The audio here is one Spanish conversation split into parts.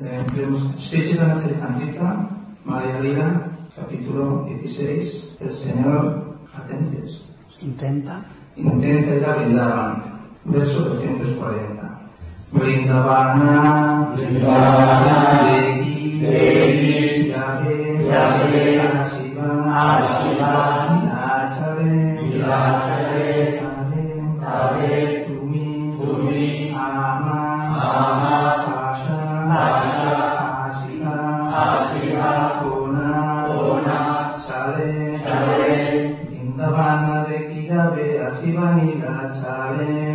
Sri Chaitanya Charitamrita, Madhya Lila, capítulo 16. El Señor, atentes, intenta ir a Vrindavan, verso 240. Vrindavana, Devi, Yave, Ashiva, Nilachare, Tave, Tumi, Ama, Ashiva, Kona, Chale, Vrindavana, Devi, Yave, Ashiva, Nilachare,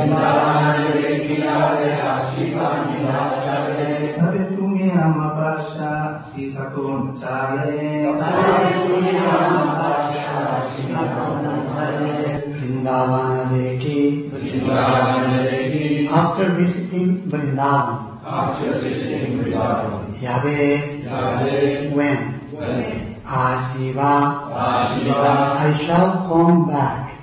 Tave, Tumi, Ama, Pasha, Sita, Kona, Chale, Vrindavana Devaki. After visiting Vrindavan, Yahweh when Ashiva, I shall come back.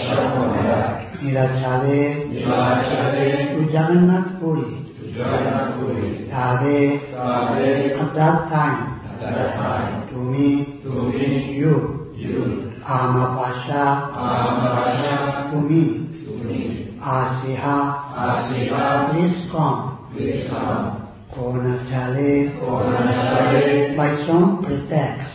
Nilachale to Jagannath Puri. Yahweh at that time to me, you. Amapasha to me. Asiha please come. Konachale by some pretext.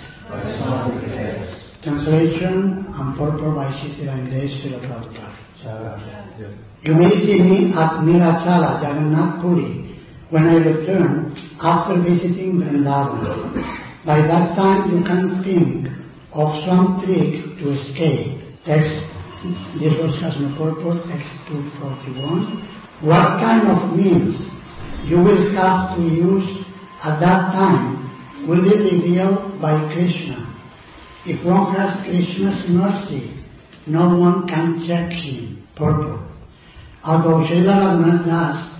Translation and purport by Shri Srila Prabhupada. You may see me at Nilachala, Jagannath Puri, when I return after visiting Vrindavan. By that time you can think of some trick to escape. Text, this verse has no purport, text 241. What kind of means you will have to use at that time will be revealed by Krishna. If one has Krishna's mercy, no one can check him. Purport. Although Srila Raghunath Das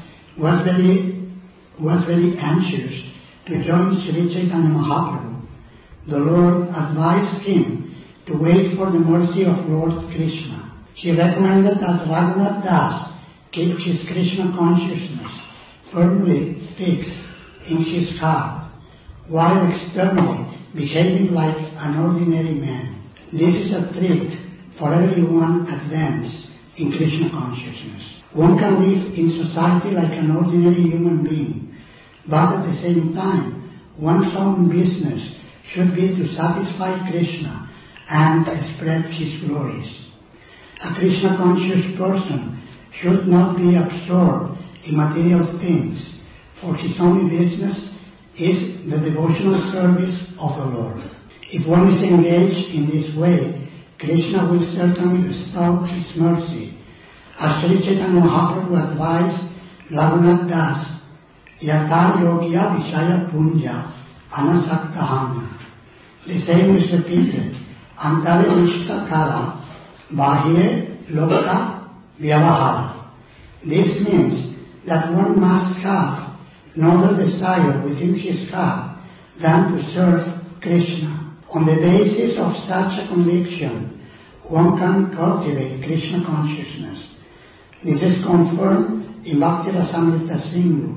was very anxious to join Sri Chaitanya Mahaprabhu, the Lord advised him to wait for the mercy of Lord Krishna. He recommended that Raghunath Das keep his Krishna consciousness firmly fixed in his heart, while externally behaving like an ordinary man. This is a trick for everyone advanced in Krishna consciousness. One can live in society like an ordinary human being, but at the same time, one's own business should be to satisfy Krishna and spread his glories. A Krishna conscious person should not be absorbed in material things, for his only business is the devotional service of the Lord. If one is engaged in this way, Krishna will certainly bestow his mercy. As Sri Chaitanya Mahaprabhu advised Raghunath Das, Yata Yogya Vishaya Punja Anasaktahana. The same is repeated, Antare Nishta Kala Bahye Lokta Vyavahara. This means that one must have no other desire within his heart than to serve Krishna. On the basis of such a conviction, one can cultivate Krishna consciousness. This is confirmed in Bhakti Rasamrita Sindhu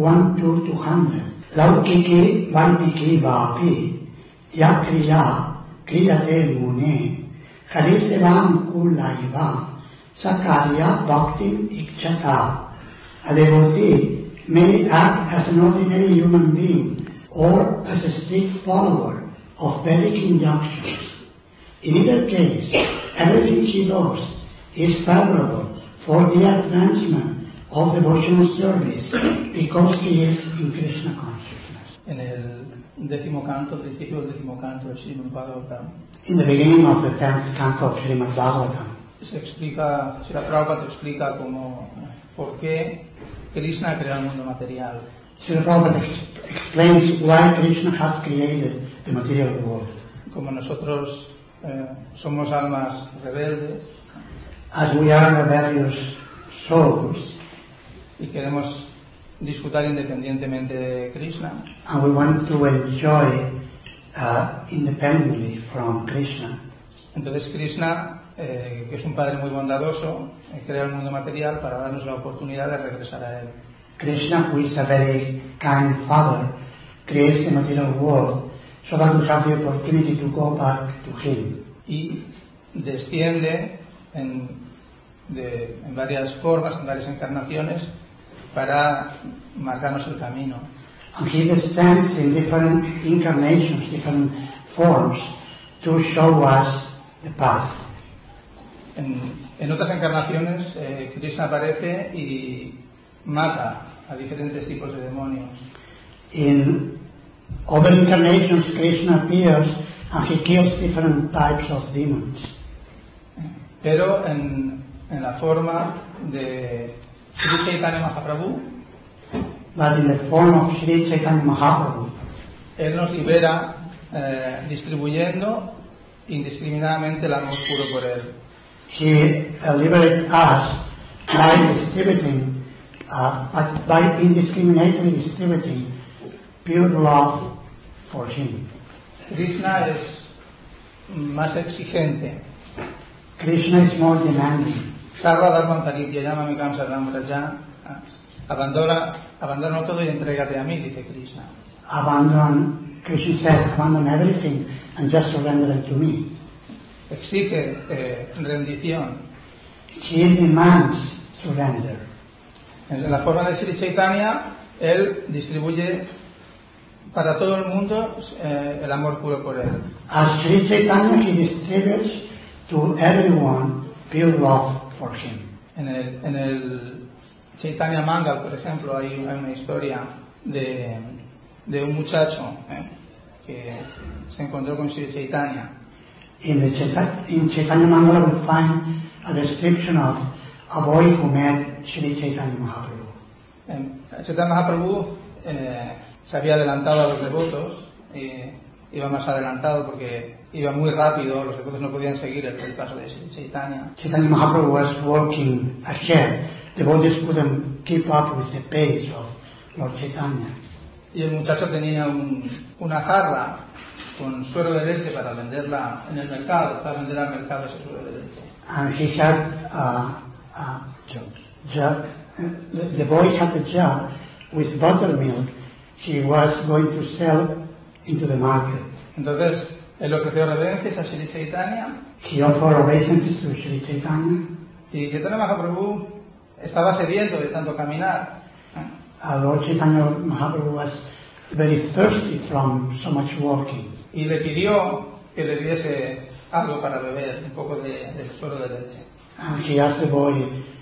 1-200. Laukiki Vaidiki Vapi Yakriya Kriyate Mune Harisevam Kulaiva Sakarya Bhaktim Ikchata. A devotee may act as an ordinary human being or as a strict follower of Vedic injunctions. In either case, everything he does is favorable for the advancement of devotional service because he is in Krishna consciousness. En el 10º canto, al principio del 10º canto del Srimad Bhagavatam, in the beginning of the 10th canto of Srimad Bhagavatam, Srila Prabhupada explica por qué Krishna crea el mundo material. Srila Prabhupada explains why Krishna has created the material world. Como nosotros somos almas rebeldes, as we are rebellious souls, y queremos disfrutar independientemente de Krishna, and we want to enjoy independently from Krishna. Entonces Krishna, que es un padre muy bondadoso, crea el mundo material para darnos la oportunidad de regresar a él. Krishna, who is a very kind father, creates the material world so that we have the opportunity to go back to him. Y desciende en varias formas, en varias encarnaciones, para marcarnos el camino. And he descends in different incarnations, different forms, to show us the path. En otras encarnaciones, Krishna aparece y mata a diferentes tipos de demonios. In other incarnations, Krishna appears and he kills different types of demons. Pero en la forma de Sri Chaitanya Mahaprabhu, But in the form of Sri Chaitanya Mahaprabhu, él nos libera distribuyendo indiscriminadamente el amor puro por él. he liberates us by distributing, by indiscriminately distributing pure love for him. Krishna es más exigente. Krishna is more demanding. Sarva Dharma Paritya Yamami Kamsa Raja. Abandona todo y entrégate a mí, dice Krishna. Krishna says, abandon everything and just surrender it to me. Exige rendición. He demands surrender. En la forma de Sri Chaitanya, él distribuye para todo el mundo el amor puro por él. As Sri Chaitanya, he distributes to everyone pure love for him. En el Chaitanya Mangal, por ejemplo, hay una historia de un muchacho que se encontró con Sri Chaitanya. In Chaitanya Mangala we find a description of a boy who met Sri Chaitanya Mahaprabhu. Chaitanya Mahaprabhu se había adelantado a los devotos, iba más adelantado porque iba muy rápido, los devotos no podían seguir el paso de Sri Chaitanya. Chaitanya Mahaprabhu was walking ahead. The devotees couldn't keep up with the pace of Lord Chaitanya. Y el muchacho tenía una jarra con suero de leche para venderla en el mercado, para vender al mercado ese suero de leche. And he had a jug. The boy had a jug with buttermilk. He was going to sell into the market. Entonces él ofreció reverencias a Sri Chaitanya. He offered obeisances to Sri Chaitanya. Y Chaitanya Mahaprabhu estaba sediento de tanto caminar. Lord Chaitanya Mahaprabhu was very thirsty from so much walking. Y le pidió que le diese algo para beber, un poco de suero de leche. And he asked the boy,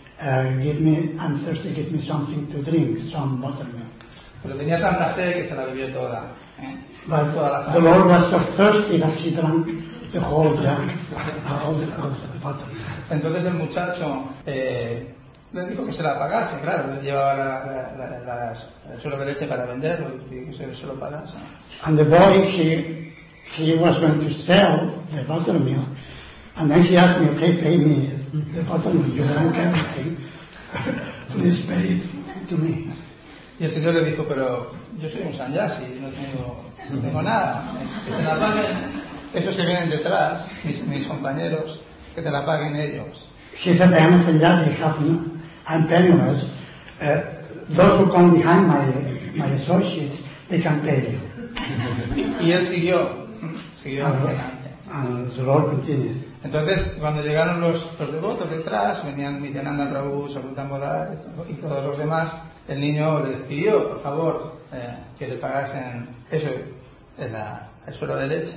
I'm thirsty, give me something to drink, some buttermilk. Pero tenía tanta sed que se la bebió toda. But toda the Lord was so thirsty that he drank the whole jug, all the buttermilk. Entonces el muchacho le dijo que se la pagase, claro, le llevaba el suero de leche para venderlo y que se lo pagase. And the boy, he was going to sell the buttermilk, and then he asked me, okay, pay me the buttermilk, you drank everything, please pay it to me. Y el Señor le dijo, pero yo soy un sannyasi, no tengo nada, que te la paguen esos que vienen detrás, mis compañeros, que te la paguen ellos. He said, I am a sannyasi, I'm penniless, those who come behind my associates, they can pay you. Y él siguió adelante. And the Lord continued. Entonces, cuando llegaron los devotos detrás, venían Nityananda Prabhu, Sarvabhauma y todos los demás, el niño le pidió, por favor, que le pagasen eso, el suero de leche.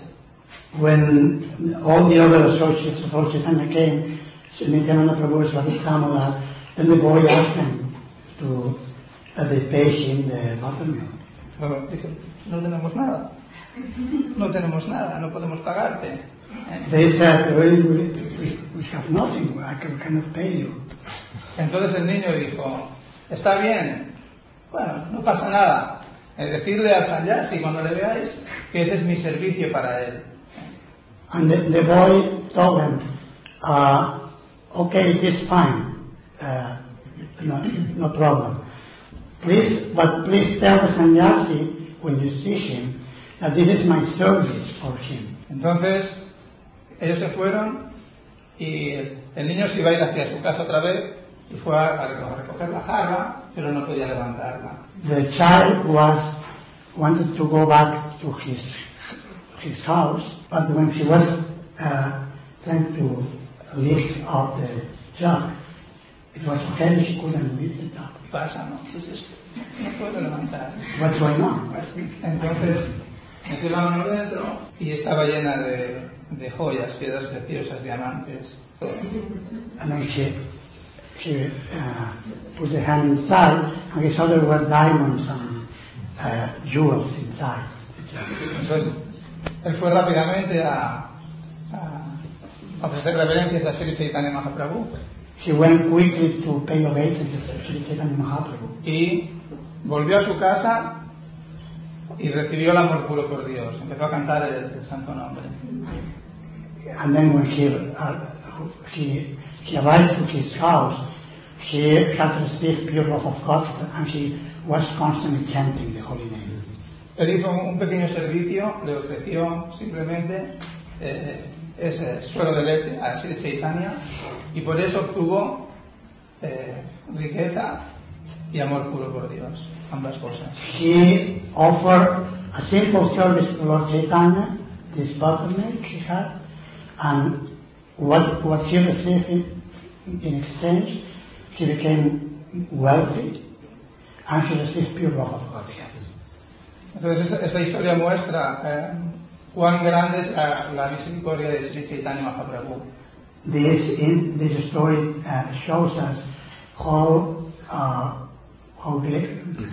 When all the other associates of Lord Chaitanya came, Nityananda Prabhu and Sarvabhauma, then the boy asked them to they pay him the buttermilk. Luego dijo, no tenemos nada, no podemos pagarte. They said, we have nothing, I cannot pay you. Entonces el niño dijo, está bien, bueno, no pasa nada. Decirle al sannyasi cuando le veáis que ese es mi servicio para él. And the boy told them, okay, it is fine, no problem. But please tell the sannyasi when you see him that this is my service for him. Entonces ellos se fueron y el niño se iba a ir hacia su casa otra vez y fue a recoger la jarra, pero no podía levantarla. The child wanted to go back to his house, but when he was trying to lift up the jug, it was so heavy he couldn't lift it up. ¿Qué pasa, no? ¿Qué es esto? No puedo levantar. What's going on? Entonces metió la mano dentro y estaba llena de joyas, piedras preciosas, diamantes. And then she put the hand inside, and he saw there were diamonds and jewels inside the jug. Entonces él fue rápidamente a ofrecer reverencias a Sri Chaitanya Mahaprabhu. He went quickly to pay obeisance to Sri Chaitanya Mahaprabhu. Y volvió a su casa y recibió el amor puro por Dios. Empezó a cantar el santo nombre. And then when he arrived to his house, he had received pure love of God, and he was constantly chanting the holy name. Él hizo un pequeño servicio, le ofreció simplemente ese suero de leche a Sri Chaitanya, y por eso obtuvo riqueza y amor puro por Dios, ambas cosas. He offered a simple service to Lord Chaitanya, this buttermilk he had, and what he received in exchange, he became wealthy, and he received pure love of God. Entonces esta historia muestra cuán grande es la misericordia de Sri Chaitanya Mahaprabhu. This story shows us how great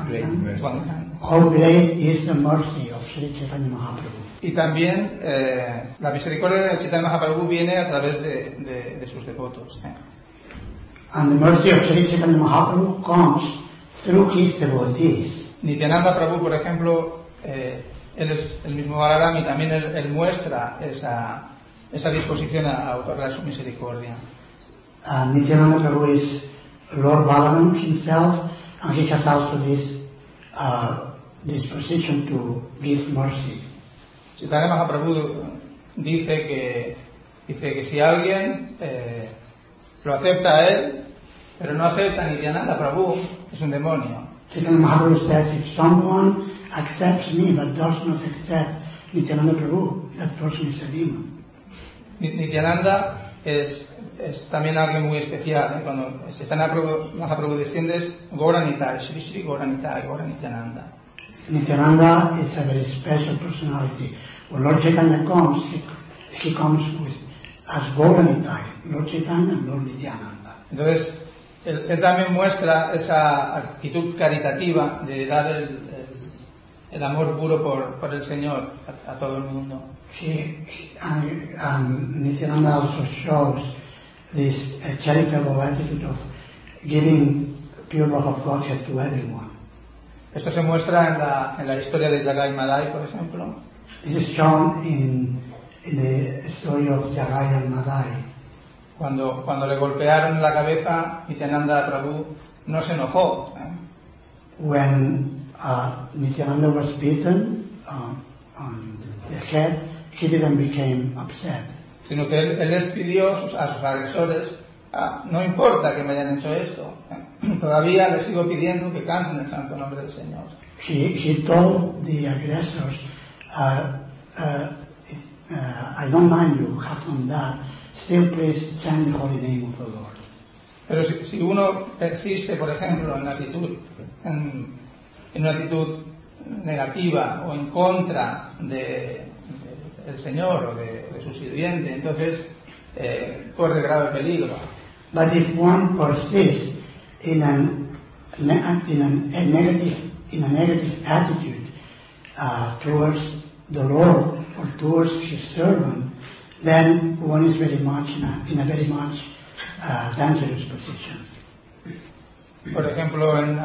is the mercy of Sri Chaitanya Mahaprabhu. Y también la misericordia de Chaitanya Mahaprabhu viene a través de sus devotos. And the mercy of Sri Chaitanya Mahaprabhu comes through his devotees. Nityananda Prabhu, por ejemplo, él es el mismo Balaram, y también él muestra esa disposición a otorgar su misericordia. Nityananda Prabhu is Lord Balaram himself, and he has also this disposition to give mercy. Chaitanya Mahaprabhu dice que si alguien lo acepta a él, pero no acepta a Nityananda Prabhu, es un demonio. Chaitanya Mahaprabhu says, if someone accepts me but does not accept Nityananda Prabhu, that person is a demon. Nityananda es también alguien muy especial. Cuando Chaitanya Mahaprabhu desciende es Gaura Nitai, Shri Shri Gaura Nitai, Gaura Nityananda. Nityananda is a very special personality. When Lord Chaitanya comes, he comes as Gaura Nitai, Lord Chaitanya and Lord Nityananda. Entonces, él también muestra esa actitud caritativa de dar el amor puro por el Señor a todo el mundo. Nityananda also shows this charitable attitude of giving pure love of Godhead to everyone. Esto se muestra en la historia de Jagai Madai, por ejemplo. This is shown in the story of Jagai and Madai. Cuando le golpearon la cabeza, Nityananda Prabhu no se enojó. When Nityananda was beaten on the head, he didn't become upset. Sino que él les pidió a sus agresores, no importa que me hayan hecho esto, todavía les sigo pidiendo que canten el santo nombre del Señor. He told the aggressors, I don't mind you have done that, still please chant the holy name of the Lord. Pero si uno persiste, por ejemplo, en una actitud negativa o en contra del Señor o de su sirviente, entonces corre grave peligro. But if one persists in a negative attitude towards the Lord or towards His servant, then one is very much in a very much dangerous position. Por ejemplo, en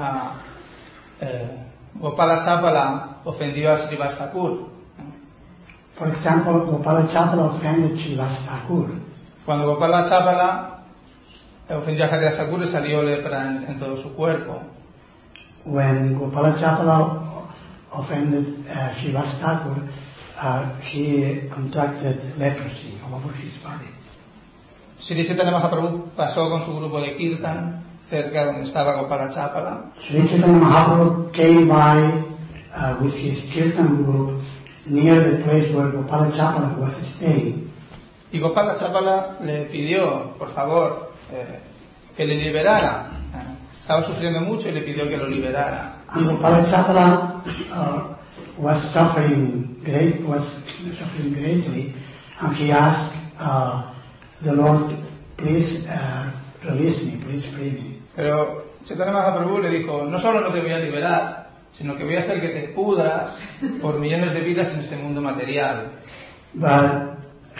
Gopala Chapala ofendió a Srivas Thakur. For example, Gopala Chapala offended Srivas Thakur. Cuando Gopala Chapala ofendió a Haridas Thakur, le salió lepra en todo su cuerpo. When Gopala Chapala offended Srivas Thakur, he contracted leprosy all over his body. Sri Chaitanya Mahaprabhu pasó con su grupo de Kirtan cerca donde estaba Gopalachapala. Sri Chaitanya Mahaprabhu came by with his kirtan group near the place where Gopalachapala was staying. Y Gopalachapala le pidió, por favor, que le liberara. Estaba sufriendo mucho y le pidió que lo liberara. And Gopalachapala was suffering greatly, and he asked the Lord, please release me, please free me. Pero Chaitanya Mahaprabhu le dijo, no solo no te voy a liberar, sino que voy a hacer que te pudras por millones de vidas en este mundo material. But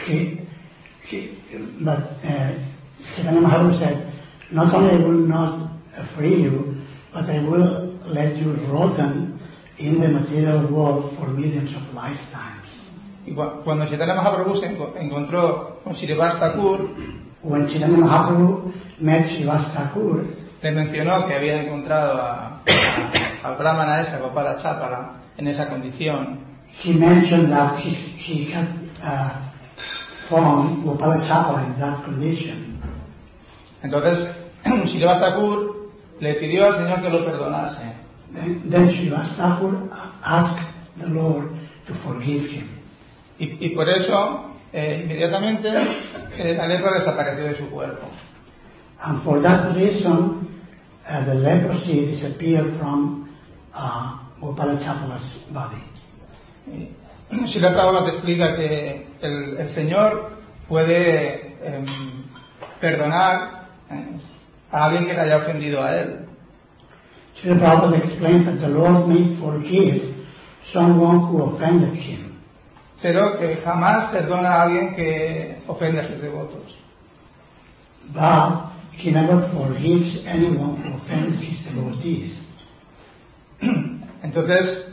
Chaitanya Mahaprabhu said, not only I will not free you, but I will let you rotten in the material world for millions of lifetimes. Y cuando Chaitanya Mahaprabhu se encontró con Srivas Thakur, when Chaitanya Mahaprabhu met Srivas Thakur, le mencionó que había encontrado al brahmana esa, Gopalachapala, en esa condición. He mentioned that he had found Gopalachapala in that condition. Entonces, Srivas Thakur le pidió al Señor que lo perdonase. Then Srivas Thakur asked the Lord to forgive him. Y por eso, inmediatamente, la lepra desapareció de su cuerpo. And for that reason, the leprosy disappeared from Gopalachapala's body. Srila Prabhupada te explica que el Señor puede perdonar a alguien que le haya ofendido a él. Srila Prabhupada explains that the Lord may forgive someone who offended him, pero que jamás perdona a alguien que ofende a sus devotos. but he never forgives anyone who offends his devotees. Entonces,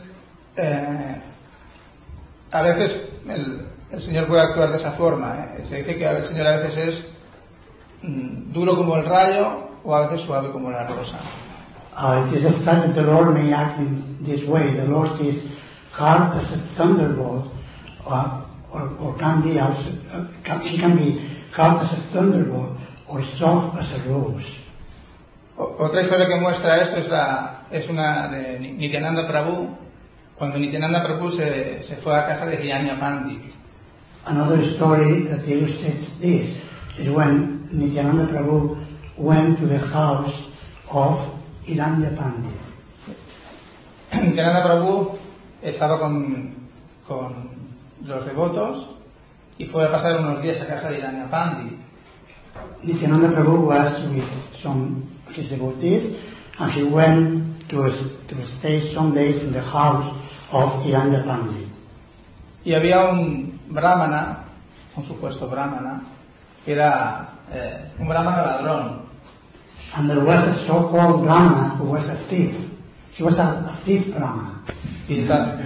a veces el Señor puede actuar de esa forma. Se dice que el Señor a veces es duro como el rayo o a veces suave como la rosa. It is a fact that the Lord may act in this way. The Lord is hard as a thunderbolt, or can be also, he can be hard as a thunderbolt or soft as a rose. Otra historia que muestra esto es una de Nityananda Prabhu, cuando Nityananda Prabhu se fue a casa de Hiranya Pandit. Another story that illustrates this is when Nityananda Prabhu went to the house of Hiranya Pandit. Nityananda Prabhu estaba con los devotos y fue a pasar unos días a casa de Hiranya Pandit. Nityananda Prabhu was with some of his devotees, and he went to stay some days in the house of Hiranya Pandit. Y había un brahmana, un supuesto brahmana, que era un brahmana ladrón. And there was a so-called Brahmana who was a thief. He was a thief Brahmana. Y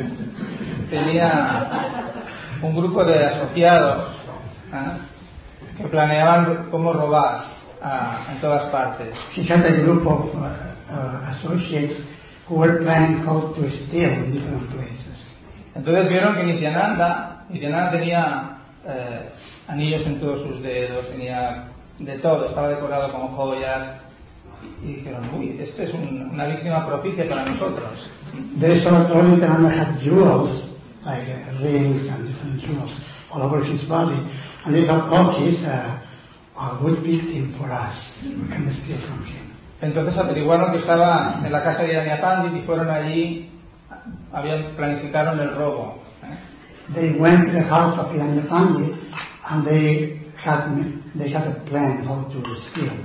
tenía un grupo de asociados que planeaban cómo robar en todas partes. He had a group of associates who were planning how to steal in different places. Entonces vieron que Nityananda tenía anillos en todos sus dedos, tenía de todo, estaba decorado con joyas, y dijeron, uy, este es una víctima propicia para nosotros. They saw that Nityananda had jewels, like rings and different jewels, all over his body, and they thought, oh, he's a good victim for us, we can steal from him. Entonces averiguaron que estaba en la casa de Hiranya Pandit y fueron allí, planificaron el robo. They went to the house of Hiranya Pandit and they had a plan how to steal.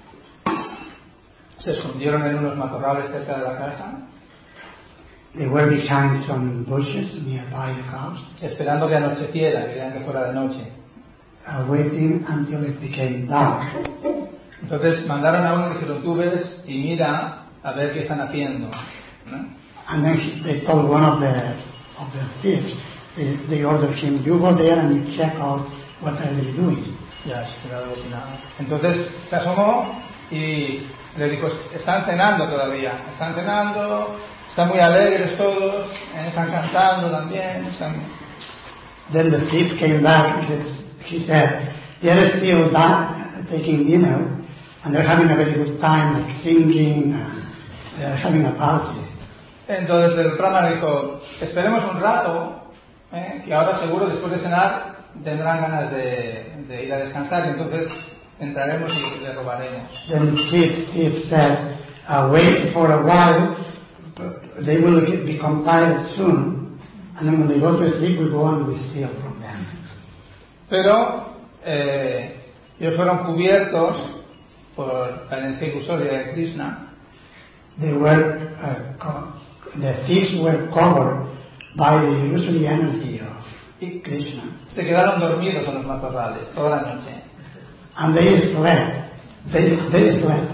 Se escondieron en unos matorrales cerca de la casa. They were behind some bushes nearby the house, esperando que anocheciera, que vean que fuera de noche. Waiting until it became dark. Entonces mandaron a uno y dijeron, tú ves y mira a ver qué están haciendo, ¿no? And then they told one of the thieves, they ordered him, you go there and you check out what are they doing. Ya, se quedó alucinado. Entonces se asomó y le dijo, están cenando todavía, están cenando, están muy alegres todos, están cantando también. Then the thief came back and he said, they're still taking dinner, And they're having a very good time, like singing, and they're having a party. Entonces el Brahmana dijo, esperemos un rato, que ahora seguro después de cenar tendrán ganas de ir a descansar, y entonces entraremos y le robaremos. Then Steve said, wait for a while, but they will become tired soon, and then when they go to sleep, we go and we steal from them. Pero ellos fueron cubiertos por la energía ilusoria de Krishna. They were, the thieves were covered by the illusory energy of Krishna. Se quedaron dormidos en los matorrales toda la noche. And they slept. They slept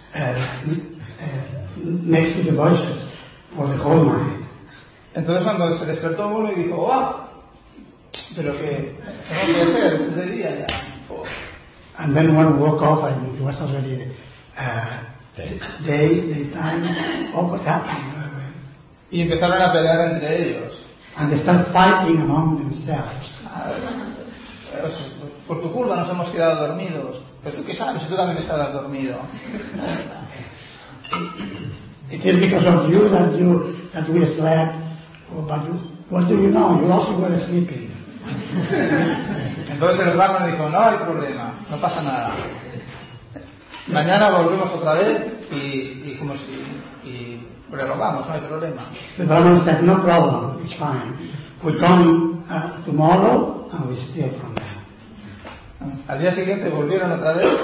next to the bushes for the whole night. Entonces cuando se despertó uno y dijo, ¡oh! Pero que no puede ser, de día ya. Oh. And then one woke up and it was already daytime. Oh, what happened? Y empezaron a pelear entre ellos. And they started fighting among themselves. Por tu culpa nos hemos quedado dormidos. Pero tú qué sabes, si tú también estabas dormido. It is because of you that we slept. Oh, but what do you know? You also were sleeping. Entonces el Brahman dijo, no hay problema, no pasa nada. Mañana volvemos otra vez y le robamos, no hay problema. The Brahman said, no problem, it's fine. We come tomorrow and we steal from them. Al día siguiente volvieron otra vez.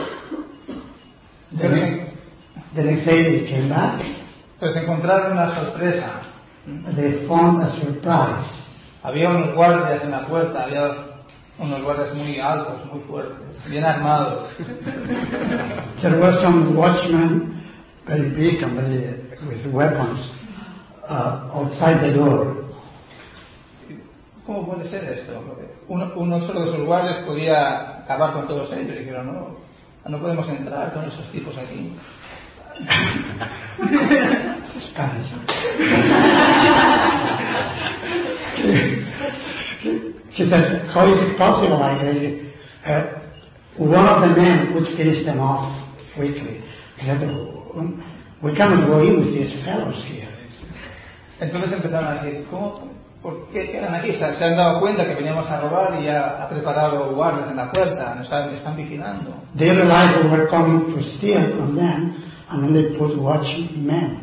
The next day they came back. Pues encontraron una sorpresa. They found a surprise. Había unos guardias en la puerta, había unos guardias muy altos, muy fuertes, bien armados. There were some watchmen, very big and with weapons, outside the door. ¿Cómo puede ser esto? Uno solo de esos guardias podía acabar con todos ellos. Y dijeron, no podemos entrar con esos tipos aquí. Spanish. She said, how is it possible like this? One of the men would finish them off quickly. He said, we cannot go in with these fellows here. Entonces empezaron a decir, ¿por qué quedan aquí? Se han dado cuenta que veníamos a robar y ya ha preparado guardias en la puerta, nos están vigilando. They realized we were coming to steal from them, and then they put watchmen.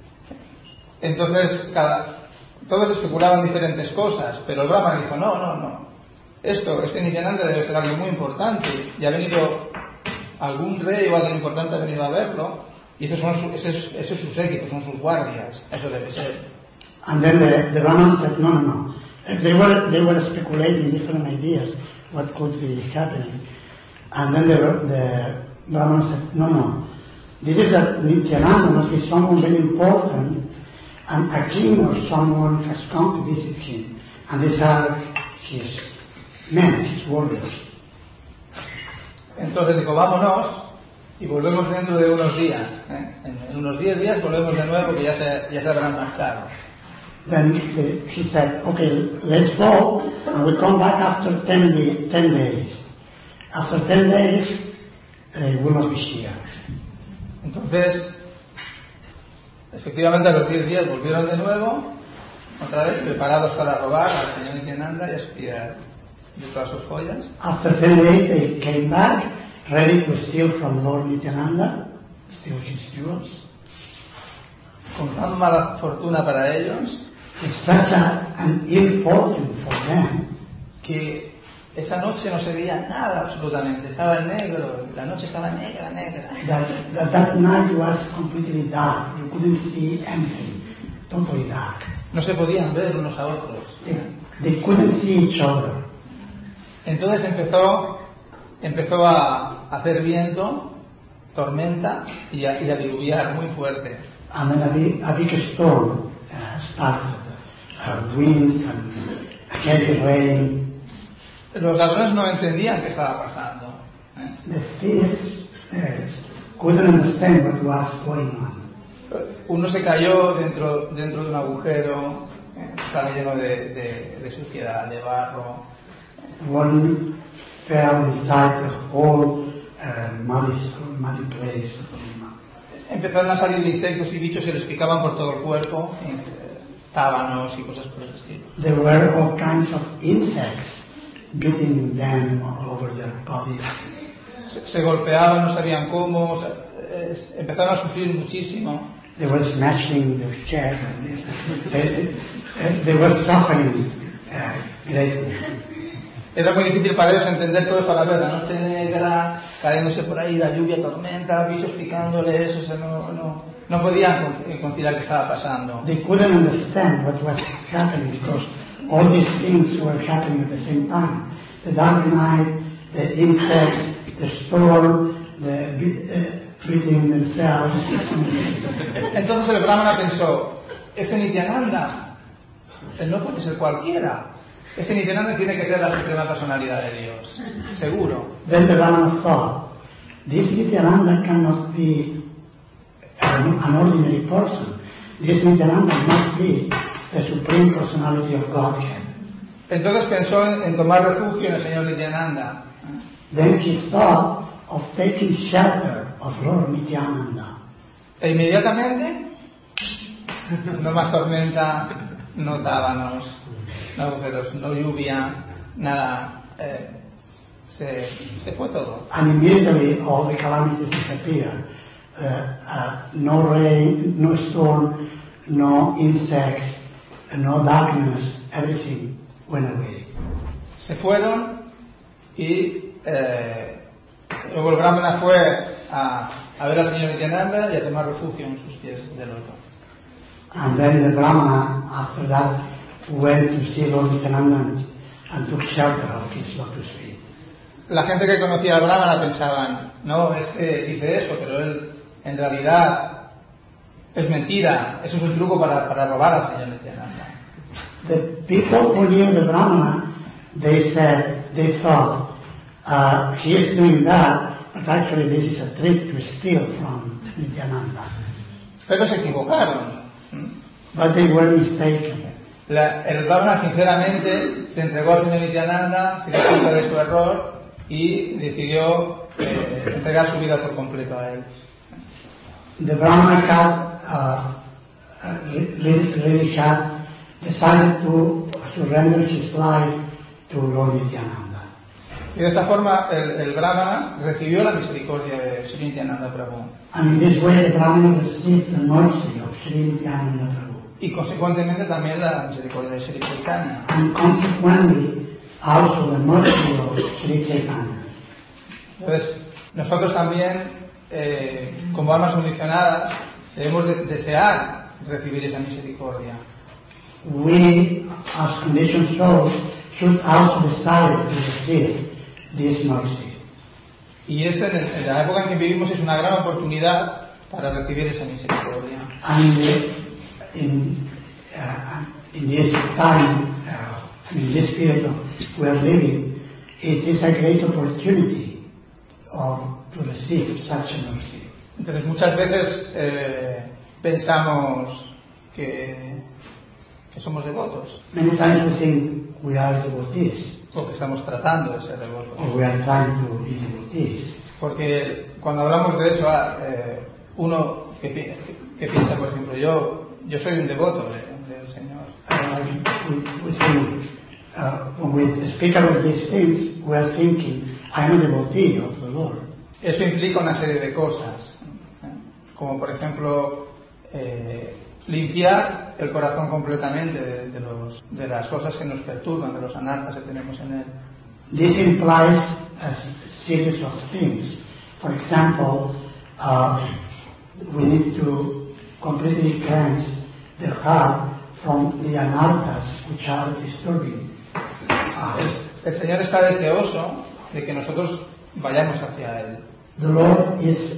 Entonces todos especulaban diferentes cosas, pero el Brahman dijo, no. Este Nityananda debe ser alguien muy importante, y ha venido algún rey o alguien importante ha venido a verlo, y esos son sus séquitos, son sus guardias, eso debe ser. And then the Brahman said, no. They were speculating different ideas, what could be happening. And then the Brahman said, no. This is that Nityananda must be someone very important, and a king or someone has come to visit him. And these are his men, his warriors. Entonces dijo, vámonos y volvemos dentro de unos días. En unos 10 días volvemos de nuevo, que ya se habrán marchado. Then he said, okay, let's go, and we come back after 10 days. After 10 days, we must be here. Entonces, efectivamente a los 10 días volvieron de nuevo, otra vez preparados para robar al señor Nityananda y espiar de todas sus joyas. After 10 days, they came back, ready to steal from Lord Nityananda, steal his jewels. Con tan mala fortuna para ellos, It's such an ill fortune for them, que esa noche no se veía nada absolutamente, estaba en negro, la noche estaba negra. that night was completely dark. You couldn't see anything, totally dark. No se podían ver unos a otros. They couldn't see each other. Entonces empezó a hacer viento, tormenta y a diluviar muy fuerte. And then a big storm started. Winds and heavy rain. Los ladrones no entendían qué estaba pasando. The thieves couldn't understand what was going on. Uno se cayó dentro de un agujero, estaba lleno de suciedad, de barro. One fell inside the hole muddy place. Empezaron a salir insectos y bichos que les picaban por todo el cuerpo, tábanos y cosas por el estilo. There were all kinds of insects beating them all over their bodies. Se golpeaban, no sabían cómo, empezaron a sufrir muchísimo. They were smashing their chest. They were suffering greatly. Era muy difícil para ellos entender todo eso a la vez, la noche negra, cayéndose por ahí, la lluvia, tormenta, bichos picándoles, no podían conciliar qué estaba pasando. They couldn't understand what was happening because all these things were happening at the same time. The dark night, the insects, the storm, the beating themselves. Entonces el Brahmana pensó, este Nityananda, él no puede ser cualquiera. Este Nityananda tiene que ser la suprema personalidad de Dios, seguro. Then the Brahmana thought, this Nityananda cannot be an ordinary person. This Nityananda must be the supreme personality of Godhead. Entonces pensó en tomar refugio en el Señor Nityananda. Then he thought of taking shelter of Lord Nityananda. E inmediatamente, no más tormenta, no tábanos, no agujeros, no lluvia, nada, se fue todo. And immediately all the calamities disappeared. No rain, no storm, no insects, no darkness, everything went away. Se fueron y luego el Brahmana fue a ver al Señor Nityananda y a tomar refugio en sus pies de loto. And then the Brahmana, after that, went to see Lord Nityananda and took shelter of his lotus feet. La gente que conocía al Brahmana pensaban, no, es que dice eso, pero él en realidad es mentira, eso es un truco para robar al Señor Nityananda. The people who knew the Brahmana, they thought, he is doing that, but actually this is a trick to steal from Nityananda. Pero se equivocaron. But they were mistaken. El Brahmana sinceramente se entregó al Señor Nityananda, se dio cuenta de su error y decidió entregar su vida por completo a él. The Brahmana really had decided to surrender his life to Lord Nityananda. Y de esta forma el Brahmana recibió la misericordia de Sri Nityananda Prabhu. And in this way the Brahmana received the mercy of Sri Nityananda Prabhu. Y consecuentemente también la misericordia de Sri Chaitanya. And consequently also the mercy of Sri Chaitanya. Entonces, nosotros también, como almas condicionadas, debemos desear recibir esa misericordia. We, as conditioned souls, should also desire to receive this mercy. Y esta, en la época en que vivimos, es una gran oportunidad para recibir esa misericordia. And in this time, in this period we are living, it is a great opportunity to receive such a mercy. Entonces muchas veces pensamos que somos devotos. Many times we think we are devotees, O que estamos tratando de ser devotos. or we are trying to be devotees. Porque cuando hablamos de eso, uno que piensa, por ejemplo, yo soy un devoto del Señor. We think, when we speak about these things, we are thinking, I am a devotee of the Lord. Eso implica una serie de cosas, como por ejemplo limpiar el corazón completamente de las cosas que nos perturban, de los anartas que tenemos en él. This implies a series of things. For example, we need to completely cleanse the heart from the anarthas which are disturbing us. El Señor está deseoso de que nosotros vayamos hacia Él. The Lord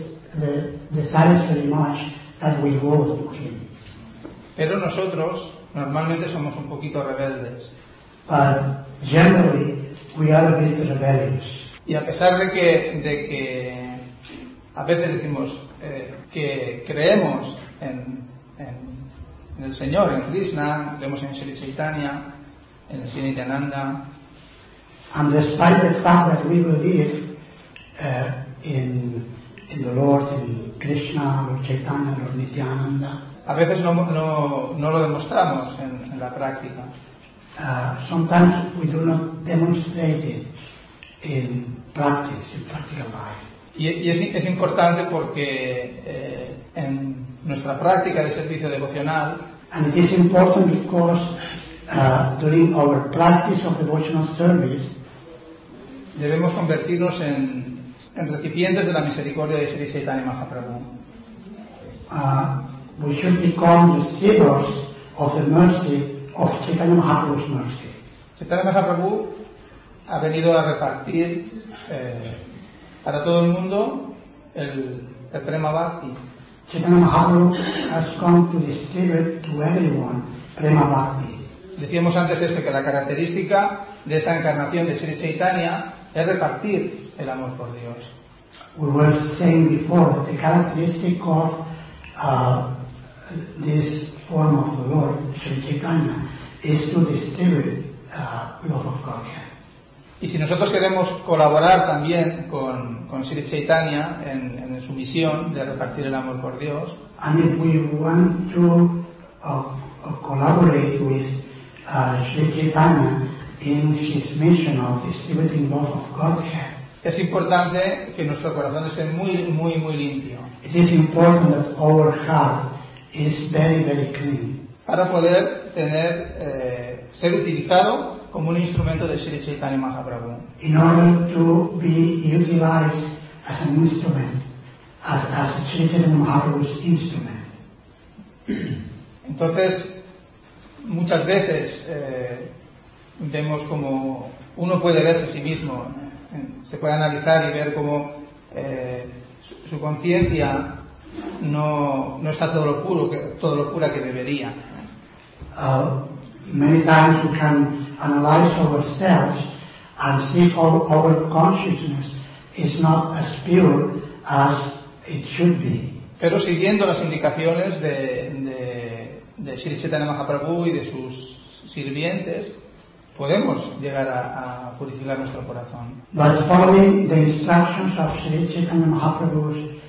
desires very much that we go to Him. Pero nosotros normalmente somos un poquito rebeldes. But generally, we are a bit rebellious. Y a pesar de que a veces decimos que creemos en el Señor, en Krishna, creemos en Sri Chaitanya, en Sri Nityananda, And despite the fact that we believe in the Lord, in Krishna, Lord Chaitanya, Lord Nityananda. A veces no lo demostramos en la práctica. Sometimes we do not demonstrate it in practice, in practical life. Y es importante porque en nuestra práctica de servicio devocional, And it is important because during our practice of devotional service, debemos convertirnos en recipientes de la misericordia de Sri Chaitanya Mahaprabhu. We should become receivers of the mercy of Chaitanya Mahaprabhu's mercy. Chaitanya Mahaprabhu ha venido a repartir para todo el mundo el Prema Bhakti. Chaitanya Mahaprabhu has come to distribute to everyone Prema Bhakti. Decíamos antes que la característica de esta encarnación de Sri Chaitanya es repartir el amor por Dios. We were saying before that the characteristic of this form of the Lord, Sri Chaitanya, is to distribute love of Godhead. Y si nosotros queremos colaborar también con Sri Chaitanya en su misión de repartir el amor por Dios, and if we want to collaborate with Sri Chaitanya in his mission of distributing love of Godhead, es importante que nuestro corazón esté muy, muy, muy limpio. It is important that our heart is very, very clean. Para poder ser utilizado como un instrumento de Sri Chaitanya Mahaprabhu. In order to be utilized as an instrument, as Sri Chaitanya Mahaprabhu's instrument. Entonces, muchas veces vemos como uno puede verse a sí mismo, se puede analizar y ver cómo su conciencia no está todo lo pura que debería. Many times we can analyze ourselves and see how our consciousness is not as pure as it should be. Pero siguiendo las indicaciones de Sri Chaitanya Mahaprabhu y de sus sirvientes, podemos llegar a purificar nuestro corazón. But following the instructions of Sri Chaitanya Mahaprabhu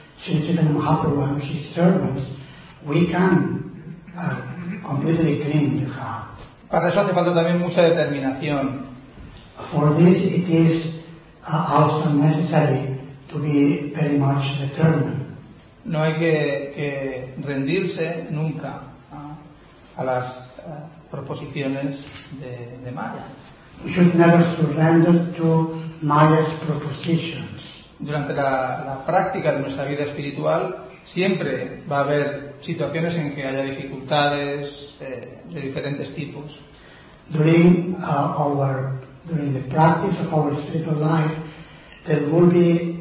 and his servants, we can completely clean the heart. Para eso hace falta también mucha determinación. For this it is also necessary to be very much determined. No hay que rendirse nunca a las proposiciones de Maya. We should never surrender to Maya's propositions. Durante la práctica de nuestra vida espiritual siempre va a haber situaciones en que haya dificultades de diferentes tipos. During the practice of our spiritual life, there will be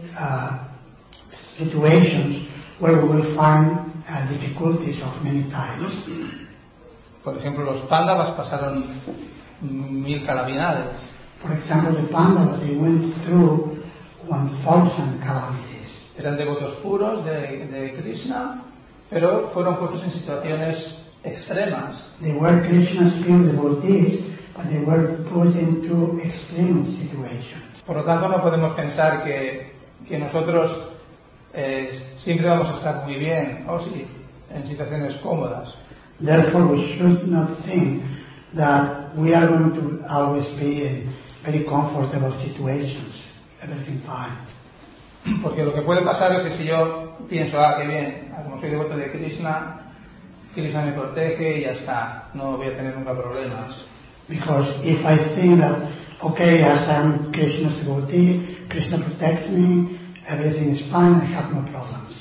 situations where we will find difficulties of many types. Por ejemplo, los Pándavas pasaron 1000 calamidades. For example, the Pandavas, they went through 1000 calamities. Eran devotos puros de Krishna, pero fueron puestos en situaciones extremas. They were Krishna's pure devotees, but they were put into extreme situations. Por lo tanto, no podemos pensar que nosotros siempre vamos a estar muy bien, o sí, en situaciones cómodas. Therefore, we should not think that we are going to always be in very comfortable situations, everything fine. Porque lo que puede pasar es que si yo pienso, qué bien, como soy devoto de Krishna me protege y ya está, no voy a tener nunca problemas. Because if I think that, okay, as I'm Krishna's devotee, Krishna protects me, everything is fine, I have no problems.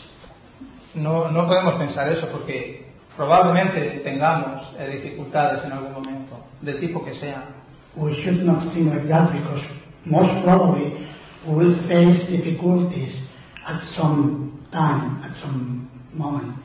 No podemos pensar eso porque probablemente tengamos dificultades en algún momento, del tipo que sea. We should not think like that because most probably we will face difficulties at some time, at some moment,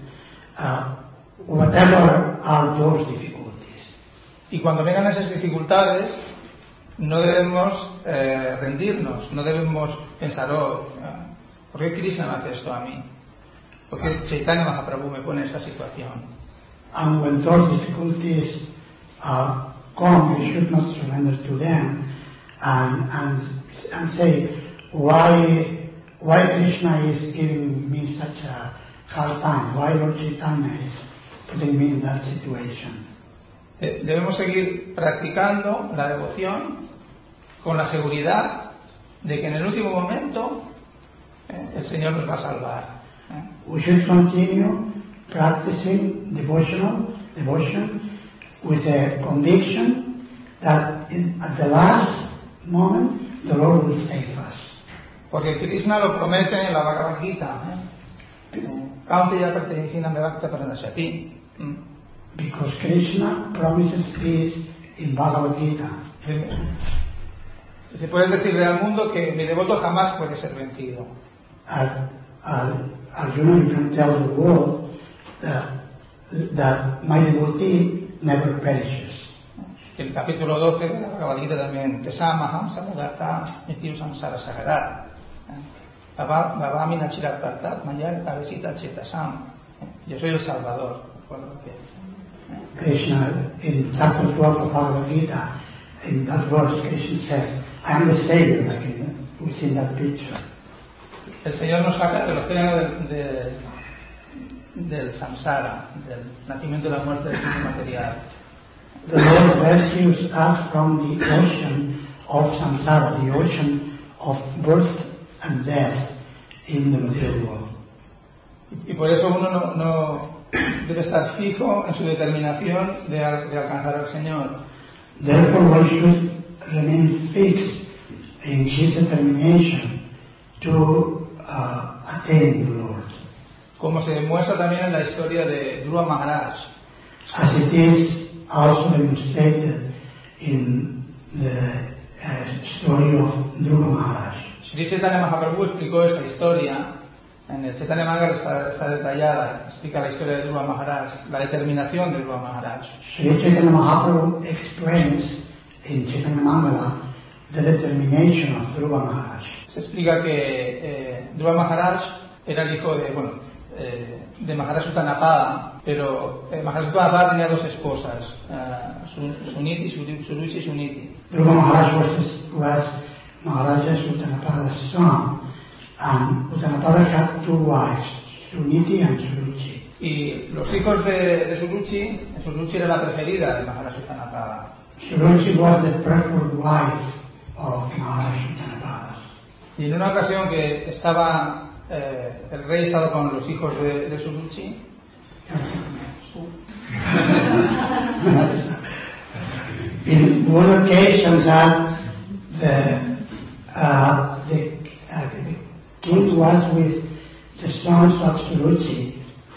whatever are those difficulties. Y cuando vengan esas dificultades, no debemos rendirnos, no debemos pensar, ¿por qué Krishna me hace esto a mí? ¿Por qué Chaitanya Mahaprabhu me pone en esta situación? And when those difficulties come, we should not surrender to them and say, why why Krishna is giving me such a hard time, why Lord Chaitanya is putting me in that situation. Debemos seguir practicando la devoción con la seguridad de que en el último momento el Señor nos va a salvar. We should continue practicing devotion with a conviction that at the last moment the Lord will save us. Porque Krishna lo promete en la Bhagavad Gita. Kaunteya Pratyahina Bhakta Pranashati. Because Krishna promises this in Bhagavad Gita. Se puede decirle al mundo que mi devoto jamás puede ser vencido. Arjuna, you can tell the world that my devotee never perishes. El capítulo 12 de la Bhagavad Gita también, Tesamaham Samudata Nityu Samsara Sagarat. Bhavami Nachirat Partat Mayar Avesita Chetasam. Yo soy el Salvador. Krishna, in chapter 12 of Bhagavad Gita, in that verse, Krishna says, I am the Savior, like within that picture. El Señor nos saca del océano del samsara, del nacimiento y la muerte del mundo material. The Lord rescues us from the ocean of samsara, the ocean of birth and death in the material world. Y por eso uno no debe estar fijo en su determinación de alcanzar al Señor. Therefore, one should remain fixed in his determination to attain the Lord. Como se demuestra también en la historia de Dhruva Maharaj. As it is also demonstrated in the story of Dhruva Maharaj. Sri Chaitanya Mahaprabhu explicó esta historia. En el Chaitanya Manga está detallada, explica la historia de Dhruva Maharaj, la determinación de Dhruva Maharaj. Sri Chaitanya Mahaprabhu explains in Chaitanya Mangala the determination of Dhruva Maharaj. Se explica que Dhruva Maharaj era el hijo de Maharaj Utanapada, pero Maharaj Utanapada tenía dos esposas, Suniti, Suruchi y Suniti. Dhruva Maharaj was Maharaja Uttanapada's son. And Uttanapada had two wives, Suniti and Suruchi. Y los hijos de Suruchi era la preferida de Maharaj Utanapada. Suruchi was the preferred wife of Maharaj Uttanapada. Y en una ocasión que estaba el rey estaba con los hijos de Suruchi. In one occasion that the king was with the sons of Suruchi.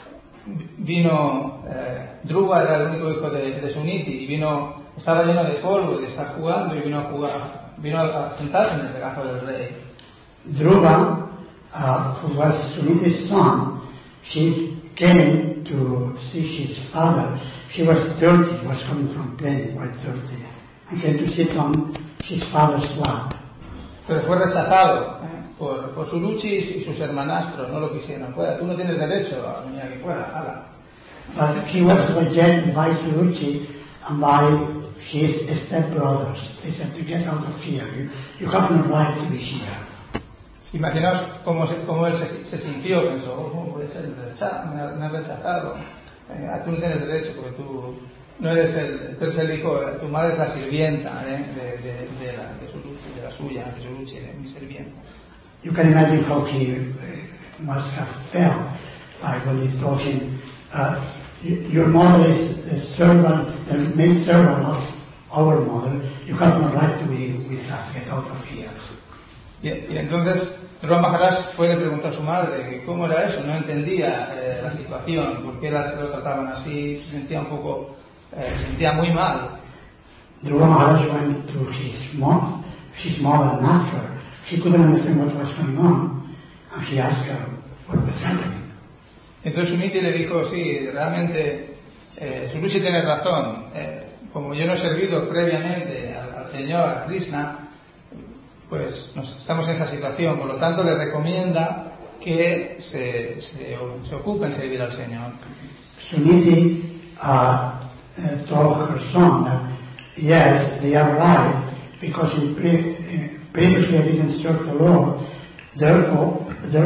Vino Dhruva, era el único hijo de Suniti, y estaba lleno de polvo de estar jugando, y vino a sentarse en el regazo del rey. Dhruva, who was Suniti's son, he came to see his father. He was dirty, he was coming from playing, quite dirty, and came to sit on his father's lap. Pero fue rechazado por Suruchi y sus hermanastros, no lo quisieron. Fuera, tú no tienes derecho a venir aquí fuera, hala. But he was rejected by Suruchi and by his stepbrothers. They said, to get out of here, you have no right to be here. Imaginaos cómo él se sintió, pensó, ¿cómo puede ser? Me han rechazado. Tú no tienes derecho porque tú no eres el hijo, tu madre es la sirvienta de la suya, de Suruchi, de mi sirvienta. You can imagine how he must have felt like when they told him, your mother is the servant, the maid servant of our mother, you have no right to be with us, get out of here. Y entonces Dhruva Maharaj fue y le preguntó a su madre cómo era eso, no entendía la situación, por qué lo trataban así, se sentía muy mal. Dhruva Maharaj went to his mother and asked her. He couldn't understand what was going on, and he asked her what was happening. Entonces Suniti le dijo, sí, realmente Suruchi tiene razón, como yo no he servido previamente al Señor, a Krishna, pues estamos en esa situación, por lo tanto le recomienda que se ocupe en servir al Señor. Suniti told her son that yes, they are right, because previously I didn't serve the Lord, Therefore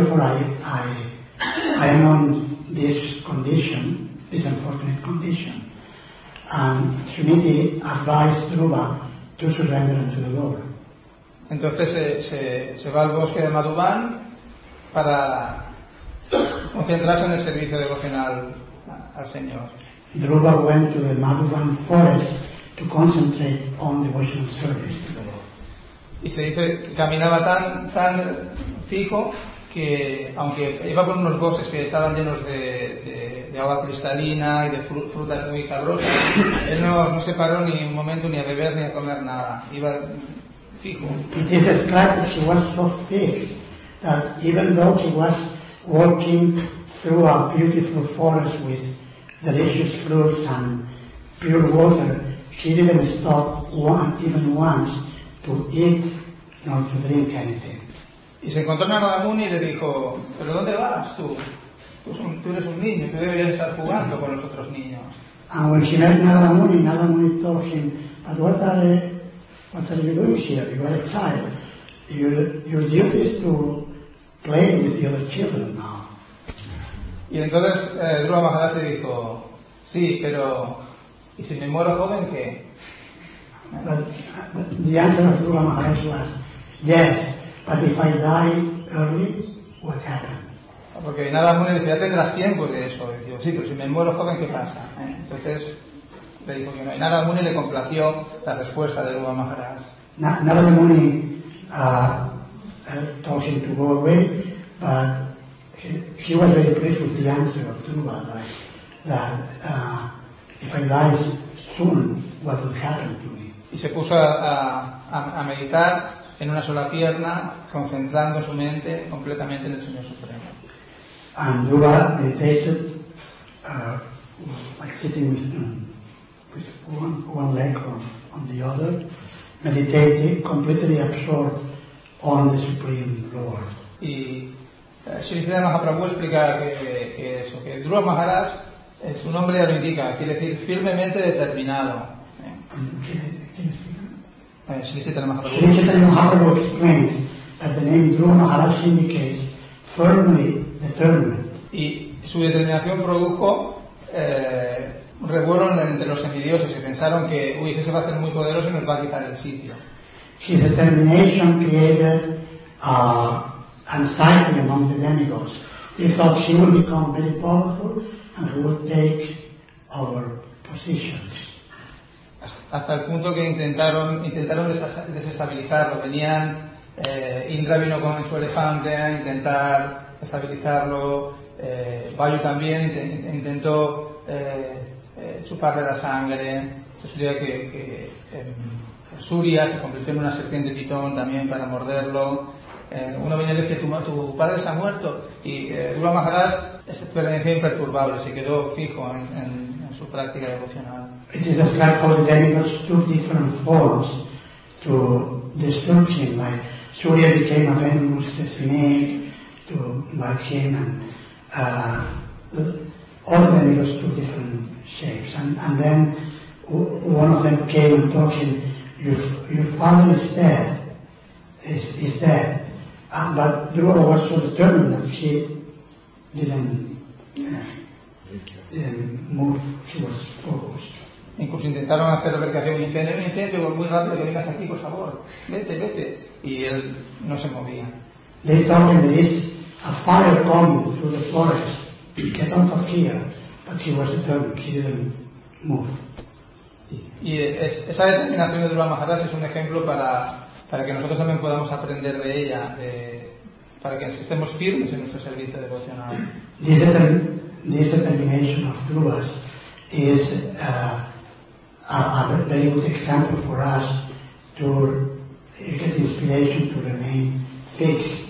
I am on this condition, this unfortunate condition. And Srimati advised Dhruva to surrender unto the Lord. Entonces se va al bosque de Madhuban para concentrarse en el servicio devocional al Señor. Dhruva went to the Madhuban forest to concentrate on devotional service to the Lord. Y se dice que caminaba tan fijo que, aunque iba por unos bosques que estaban llenos de agua cristalina y de frutas muy sabrosas, él no se paró ni un momento ni a beber ni a comer nada. Iba fijo. It is described that he was so fixed that even though he was walking through a beautiful forest with delicious fruits and pure water, he didn't stop even once to eat nor to drink anything. Y se encontró Narada Muni y le dijo, ¿pero dónde vas tú? Tú eres un niño, tú deberías estar jugando con los otros niños. And when he met Narada Muni told him, "But what are you doing here? You are a child. Your duty is to play with the other children now." Y entonces Dhruva Maharaj le dijo, sí, pero ¿y si me muero joven qué? But the answer of Dhruva Maharaj was, yes, but if I die early, what happens? Porque Narada Muni le decía, ya tendrás tiempo de eso. Y digo, sí, pero si me muero joven, ¿qué pasa? Entonces le dijo que no. Y Narada Muni le complació la respuesta de Dhruva Maharaj. Narada Muni told him to go away, but he was very pleased with the answer of Dhruva, that if I die soon, what will happen to me? Y se puso a meditar en una sola pierna, concentrando su mente completamente en el Señor Supremo. And Dhruva meditated like sitting with one leg on the other, meditating, completely absorbed on the Supreme Lord. Y Sri Chaitanya Mahaprabhu explica que Dhruva Maharaj, su nombre ya lo indica, quiere decir firmemente determinado. Sri Chaitanya Mahaprabhu explains that the name Dhruva Maharaj indicates firmly determined. Y su determinación produjo revuelo entre los envidiosos y pensaron que ese va a ser muy poderoso y nos va a quitar el sitio. His determination created anxiety among the demigods. They thought he would become very powerful and he would take our positions. Hasta el punto que intentaron desestabilizarlo. Tenían Indra vino con su elefante a intentar estabilizarlo. Vayu también intentó chuparle la sangre. Se explica que Surya se convirtió en una serpiente pitón también para morderlo. Uno viene y le dice, tu padre se ha muerto. Y Dhruva Maharaj permaneció imperturbable, se quedó fijo en su práctica devocional. It is described how the demigods took different forms to disturb him, like Surya became a venomous snake to bite him, and all the demigods took different shapes. And then one of them came and told him, your father is dead, is dead. But Dhruva was so determined that he didn't move, he was focused. Incluso intentaron hacer ver que hacía un incendio muy rápido, que vengas aquí, por favor, vete. Y él no se movía. They told him there is a fire coming through the forest. Get out of here. But he was determined, he didn't move. Y esa determinación de Dhruva Maharaj es un ejemplo para que nosotros también podamos aprender de ella, para que estemos firmes en nuestro servicio devocional. This determination of Dhruva's is a very good example for us to get inspiration to remain fixed